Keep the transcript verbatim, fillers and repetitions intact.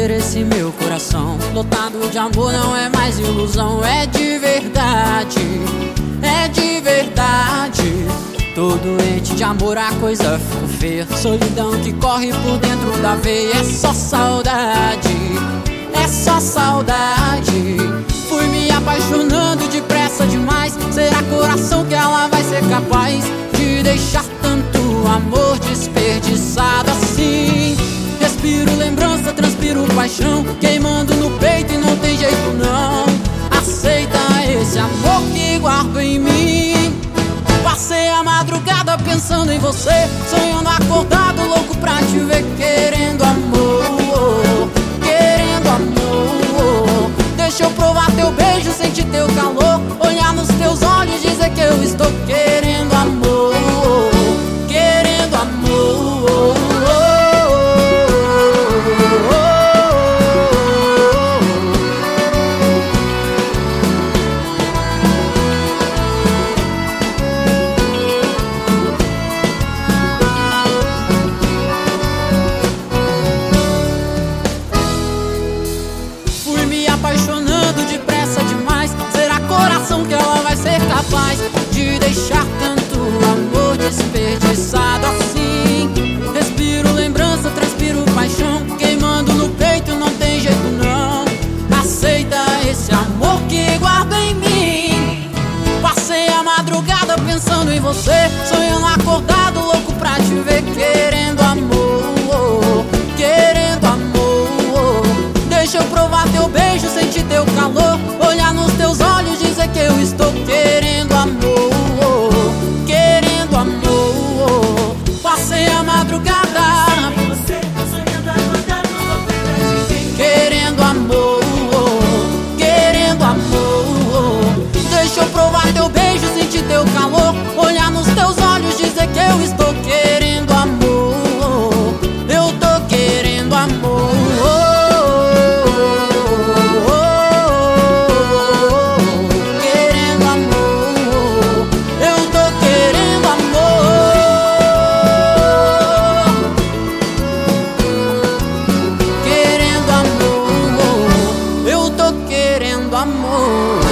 ver esse meu coração lotado de amor, não é mais ilusão, é de verdade, é de verdade. Tô doente de amor, a coisa ficou feia, solidão que corre por dentro da veia. É só saudade, é só saudade. Fui me apaixonando depressa demais. Será coração que ela vai ser capaz de deixar tanto amor desperdiçado assim? Respiro lembrança, transpiro paixão, queimando no peito e não tem jeito não. Aceita esse amor que guardo em mim. Passei a madrugada pensando em você, sonhando acordado, louco pra te ver, querendo amor, querendo amor. Deixa eu provar teu beijo, sentir teu calor, olhar nos teus olhos, dizer que eu estou querendo amor, querendo amor. Apaixonando depressa demais. Será coração que ela vai ser capaz de deixar tanto amor desperdiçado assim? Respiro lembrança, transpiro paixão, queimando no peito, não tem jeito não. Aceita esse amor que guardo em mim. Passei a madrugada pensando em você, sonhando acordado, louco pra te ver, querendo amor, querendo amor. Deixa eu provar teu beijo, sentir teu calor, olhar nos teus olhos, dizer que eu estou querendo amor, querendo amor. Passei a madrugada querendo amor, querendo amor. Deixa eu provar teu beijo, sentir teu calor, olhar nos teus olhos, dizer que eu estou querendo amor, eu tô querendo amor. Amor.